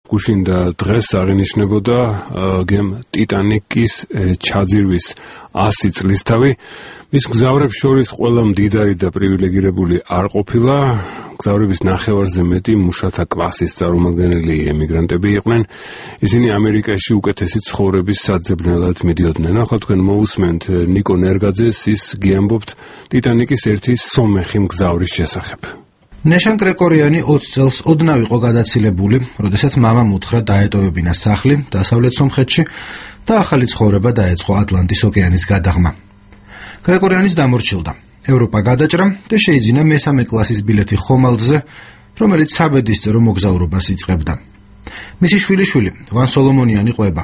გუშინ და დღეს აღინიშნებოდა გემ ტიტანიკის ჩაძირვის 100 წლისთავი. მის მგზავრებს შორის ყველა მდიდარი და პრივილეგირებული არ ყოფილა. მგზავრების ნახევარზე მეტი მუშათა კლასის წარმომადგენელი ემიგრანტები იყვნენ. ისინი ამერიკაში უკეთესი ცხოვრების საძებნელად მიდიოდნენ. ახლა თქვენ მოусმენთ ნიკო ნერგაძეს, ის გიამბობთ ტიტანიკის ერთი სომეხი მგზავრის შესახებ. ნეშან კრეკორიანი 20 წელს ოდნავ იყო გადაცილებული, როდესაც მამამ უთხრა დაეტოვებინა სახლი დასავლეთ სომხეთში და ახალი ცხოვრება დაეწყო ატლანტის ოკეანის გადაღმა. კრეკორიანის დამორჩილდა. ევროპა გადაჭრა და შეიძინა მესამე კლასის ბილეთი ხომალდზე, რომელიც საბედისწერო მოგზაურობას იწყებდა. მისი შვილიშვილი ვან სოლომონიანი ყვება.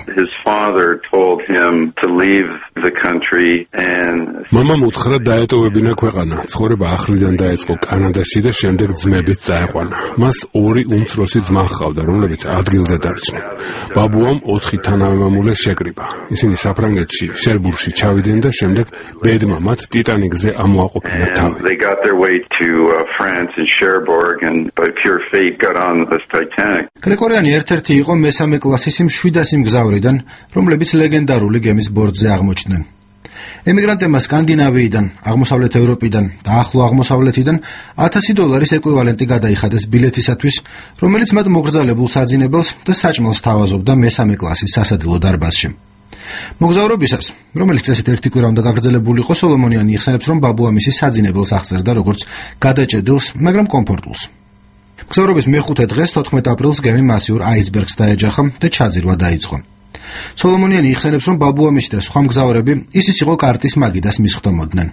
მამამ უთხრა დაეტოვებინა ქვეყანა. ცხოვრება ახლიდან დაეწყო კანადაში და შემდეგ ძმებით წაეყვანა. მას 2 უმცროსი ძმა ჰყავდა, რომლებიც ადგილზე დარჩნენ. ბაბუამ 4 თანავემამულე შეკრიბა. ისინი საფრანგეთში, შერბურგში ჩავიდნენ და შემდეგ ბედმა მათ ტიტანიკზე ამოაყოფინა თავი. კრეკორიანი ერთ-ერთი იყო მესამე კლასის იმ 700 მგზავრიდან, რომლებიც ლეგენდარული გემის ბორტზე აღმოჩნდნენ. ემიგრანტებმა სკანდინავიიდან, აღმოსავლეთ ევროპიდან და ახლო აღმოსავლეთიდან $1000 ეკვივალენტი გადაიხადეს ბილეთისათვის, რომელიც მათ მოგრძალებულ საძინებელს და საჭმელს თავაზობდა მესამე კლასის სასადილო დარბაზში. მოგზაურობისას, რომელიც წესით ერთი კვირა უნდა გაგრძელებული იყო, სოლომონიანი იხსენებს, რომ ბაბუა მისი საძინებელს აღწერდა როგორც გადაჭედილს, მაგრამ კომფორტულს. მგზავრობის მეხუთე დღეს 14 აპრილს გემი მასიურ აისბერგს დაეჯახა და ჩაძირვა დაიწყო. სოლომონიანი იხსენებს, რომ ბაბუამისი და სხვა მგზავრები ისიც იყო კარტის მაგიდას მისხდომოდნენ.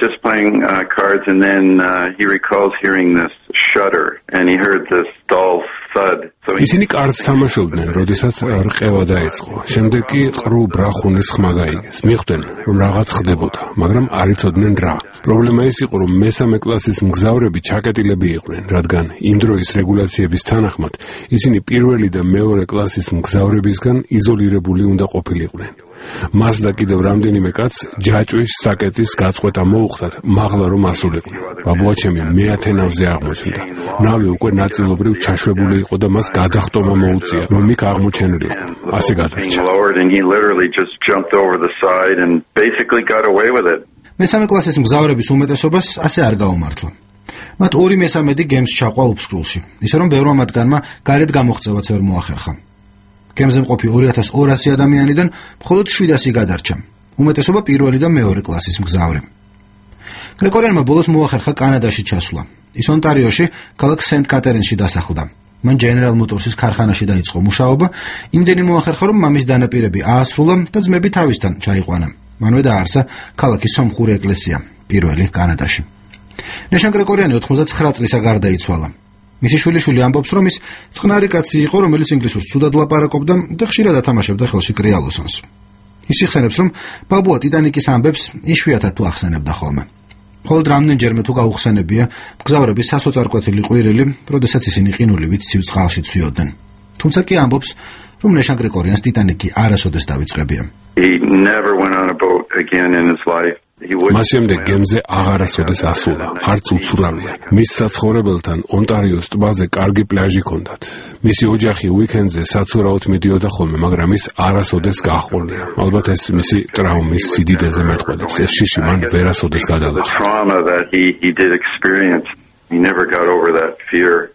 ისინი კარტს თამაშობდნენ, როდესაც რყევა დაიწყო. შემდეგ კი ყრუ ბრახუნის ხმა გაიგეს. მიხვდნენ, რომ რაღაც ხდებოდა, მაგრამ არ იცოდნენ რა. პრობლემა ის იყო, რომ მესამე კლასის მგზავრები ჩაკეტილები იყვნენ, რადგან იმ დროის რეგულაციების თანახმად ისინი პირველი და მეორე კლასის მგზავრებისგან იზოლირებული უნდა ყოფილიყვნენ. მას და კიდევ რამდენიმე კაცს ჯაჭვის საკეტის გაწყვეტა მოუხდათ, მაღლა რომ ასულიყვნენ. ბაბუაჩემი მეათე ნავზე აღმოჩნდა. ნავი უკვე ნაწილობრივ ჩაშვებული იყო და მას გადახტომა მოუწია, რომ იქ აღმოჩენილიყო. ასე გადარჩა. მესამე კლასის მგზავრების უმეტესობას ასე არ გაუმართლა. მათ 2/3 გემს ჩაყვა უფსკრულში, ისე რომ ბევრმა მათგანმა გარეთ გამოღწევაც ვერ მოახერხა. გემზე მყოფი 2200 ადამიანიდან მხოლოდ 700 გადარჩა. უმეტესობა პირველი და მეორე კლასის მგზავრი. კრეკორიანმა ბოლოს მოახერხა კანადაში ჩასვლა. ის ონტარიოში, ქალაქ სენტ-კატერინში დასახლდა. მან General Motors-ის ქარხანაში დაიწყო მუშაობა, იმდენი მოახერხა, რომ მამის დანაპირები აასრულა და ძმები თავისთან ჩაიყვანა. მანვე დააარსა ქალაქის სომხური ეკლესია, პირველი კანადაში. ნეშან კრეკორიანი 99 წლისა გარდაიცვალა. მისი შვილიშვილი ამბობს, რომ ის წყნარი კაცი იყო, რომელიც ინგლისურს ცუდად ლაპარაკობდა და ხშირად ათამაშებდა ხელში კრიალოსანს. ის იხსენებს, რომ ბაბუა ტიტანიკის ამბებს იშვიათად თუ ახსენებდა ხოლმე. მხოლოდ რამდენჯერმე თუ გაუხსენებია მგზავრების სასოწარკვეთილი ყვირილი, როდესაც ისინი ყინულივით ცივ წყალში ცვიოდნენ. თუმცა კი ამბობს, რომ ნეშან კრეკორიანს ტიტანიკი არასოდეს დავიწყებია. მას შემდეგ გემზე აღარასოდეს ასულა, არც უცურავია. მის საცხოვრებელთან ონტარიოს ტბაზე კარგი პლაჟი ჰქონდათ. მისი ოჯახი უიკენდზე საცურაოდ მიდიოდა ხოლმე, მაგრამ ის არასოდეს გაჰყოლია. ალბათ ეს მისი ტრაუმის სიდიდეზე მეტყველებს. ეს შიში მან ვერასოდეს გადალახა.